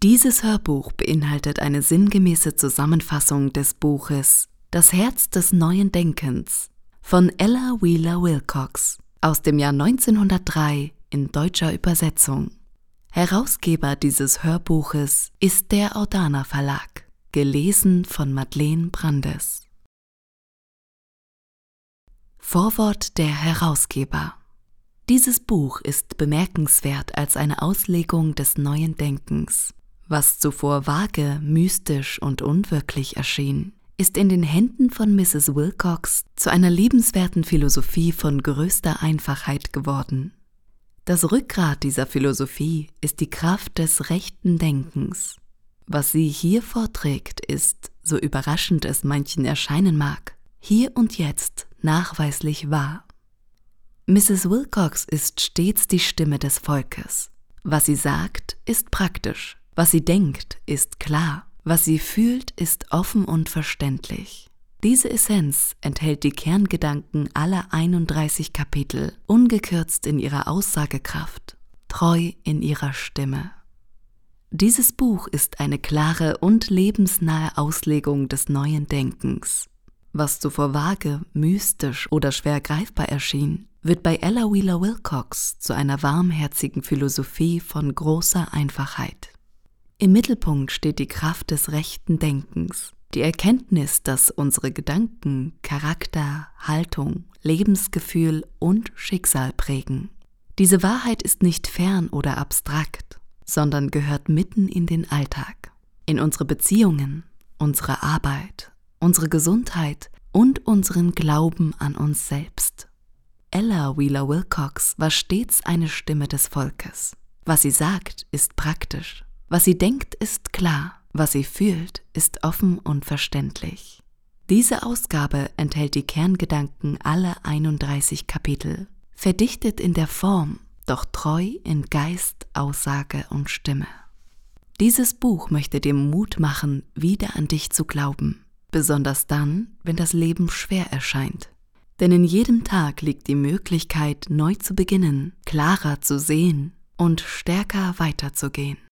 Dieses Hörbuch beinhaltet eine sinngemäße Zusammenfassung des Buches Das Herz des neuen Denkens von Ella Wheeler Wilcox aus dem Jahr 1903 in deutscher Übersetzung. Herausgeber dieses Hörbuches ist der Audana Verlag, gelesen von Madeleine Brandes. Vorwort der Herausgeber. Dieses Buch ist bemerkenswert als eine Auslegung des neuen Denkens. Was zuvor vage, mystisch und unwirklich erschien, ist in den Händen von Mrs. Wilcox zu einer liebenswerten Philosophie von größter Einfachheit geworden. Das Rückgrat dieser Philosophie ist die Kraft des rechten Denkens. Was sie hier vorträgt, ist, so überraschend es manchen erscheinen mag, hier und jetzt nachweislich wahr. Mrs. Wilcox ist stets die Stimme des Volkes. Was sie sagt, ist praktisch. Was sie denkt, ist klar. Was sie fühlt, ist offen und verständlich. Diese Essenz enthält die Kerngedanken aller 31 Kapitel, ungekürzt in ihrer Aussagekraft, treu in ihrer Stimme. Dieses Buch ist eine klare und lebensnahe Auslegung des neuen Denkens. Was zuvor vage, mystisch oder schwer greifbar erschien, wird bei Ella Wheeler Wilcox zu einer warmherzigen Philosophie von großer Einfachheit. Im Mittelpunkt steht die Kraft des rechten Denkens, die Erkenntnis, dass unsere Gedanken Charakter, Haltung, Lebensgefühl und Schicksal prägen. Diese Wahrheit ist nicht fern oder abstrakt, sondern gehört mitten in den Alltag, in unsere Beziehungen, unsere Arbeit, unsere Gesundheit und unseren Glauben an uns selbst. Ella Wheeler Wilcox war stets eine Stimme des Volkes. Was sie sagt, ist praktisch. Was sie denkt, ist klar. Was sie fühlt, ist offen und verständlich. Diese Ausgabe enthält die Kerngedanken aller 31 Kapitel, verdichtet in der Form, doch treu in Geist, Aussage und Stimme. Dieses Buch möchte dir Mut machen, wieder an dich zu glauben, besonders dann, wenn das Leben schwer erscheint. Denn in jedem Tag liegt die Möglichkeit, neu zu beginnen, klarer zu sehen und stärker weiterzugehen.